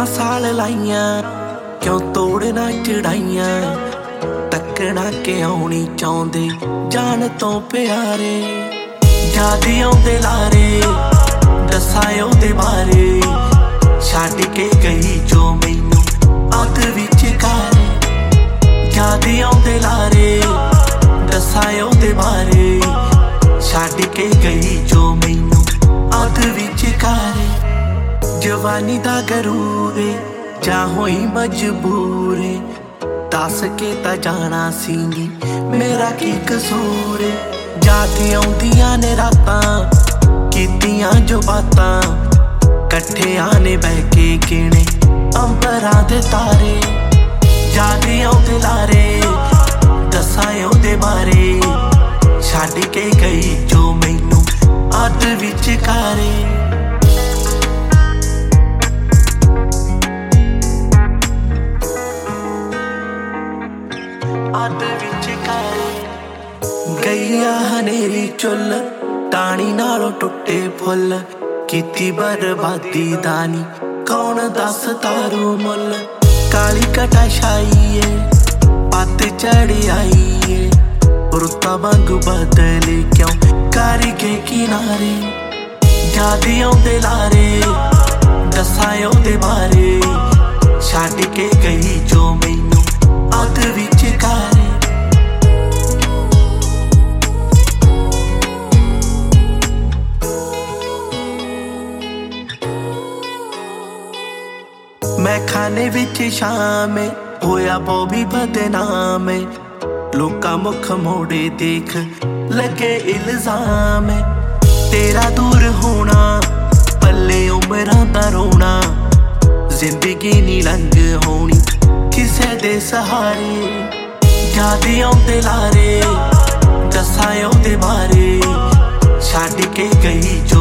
11 ਸਾਲ ਲਾਈਆਂ क्यों तोड़ना चढ़ाइयां तकना क्यों नहीं चाहते जान तो प्यारे याद आउंदे लारे दस्सां ओहदे बारे छड्ड के गई जो मैनू अध विच कारे याद आउंदे लारे दस्सां ओहदे बारे छड्ड के गई जो मैनू अध विच कारे जवानी दा गरूर जा होई मजबूर दस के ता जाना सीगी मेरा की कसूर याद आउंदियां ने रातां कीतियां जो बातां कट्ठे आने बह के गिने अंबरां दे तारे याद आउंदे लारे दस्सां ओहदे बारे छड्ड के गई जो मैनू अध विच कारे गईया हनेरी चुल टाणी नालों टुटे फुल कीती बर्बादी दानी कौन दस तारू मुल काली कटा छाईए पत चढ़ी आईए रुता वांगू बदले क्यों कर के किनारे याद आउंदे लारे दस्सां ओहदे बारे छड्ड के गई जो मैनू अध विच कारे मैं खाने विच शाम होया बॉबी बदनाम लोका मुख मोड़े देख लगे इल्जाम तेरा दूर होना पल्ले उमरां दा रोना जिंदगी नी लंघ होनी किसे दे सहारे याद आउंदे लारे दस्सां ओहदे बारे छड्ड के गई